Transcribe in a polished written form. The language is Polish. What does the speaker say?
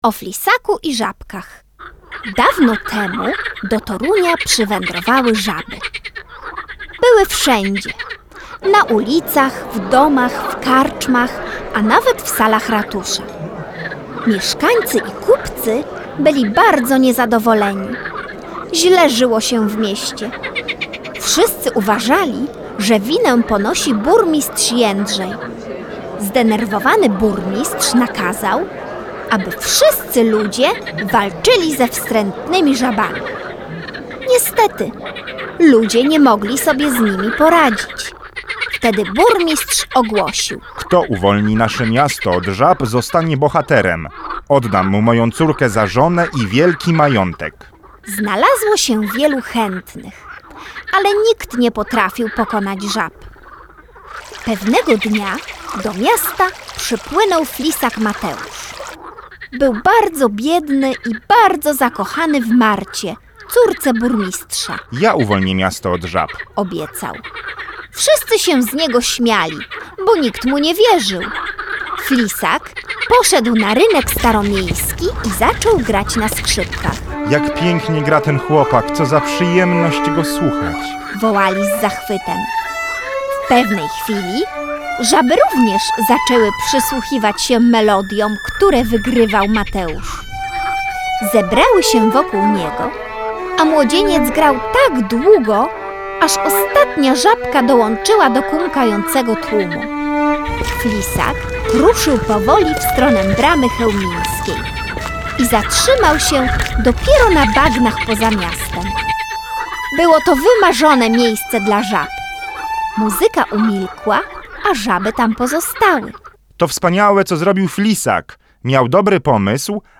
O flisaku i żabkach. Dawno temu do Torunia przywędrowały żaby. Były wszędzie. Na ulicach, w domach, w karczmach, a nawet w salach ratusza. Mieszkańcy i kupcy byli bardzo niezadowoleni. Źle żyło się w mieście. Wszyscy uważali, że winę ponosi burmistrz Jędrzej. Zdenerwowany burmistrz nakazał, aby wszyscy ludzie walczyli ze wstrętnymi żabami. Niestety, ludzie nie mogli sobie z nimi poradzić. Wtedy burmistrz ogłosił: Kto uwolni nasze miasto od żab, zostanie bohaterem. Oddam mu moją córkę za żonę i wielki majątek. Znalazło się wielu chętnych, ale nikt nie potrafił pokonać żab. Pewnego dnia do miasta przypłynął flisak Mateusz. Był bardzo biedny i bardzo zakochany w Marcie, córce burmistrza. Ja uwolnię miasto od żab. Obiecał. Wszyscy się z niego śmiali, bo nikt mu nie wierzył. Flisak poszedł na rynek staromiejski i zaczął grać na skrzypkach. Jak pięknie gra ten chłopak, co za przyjemność go słuchać. Wołali z zachwytem. W pewnej chwili żaby również zaczęły przysłuchiwać się melodiom, które wygrywał Mateusz. Zebrały się wokół niego, a młodzieniec grał tak długo, aż ostatnia żabka dołączyła do kumkającego tłumu. Flisak ruszył powoli w stronę bramy chełmińskiej i zatrzymał się dopiero na bagnach poza miastem. Było to wymarzone miejsce dla żab. Muzyka umilkła, a żaby tam pozostały. To wspaniałe, co zrobił flisak. Miał dobry pomysł,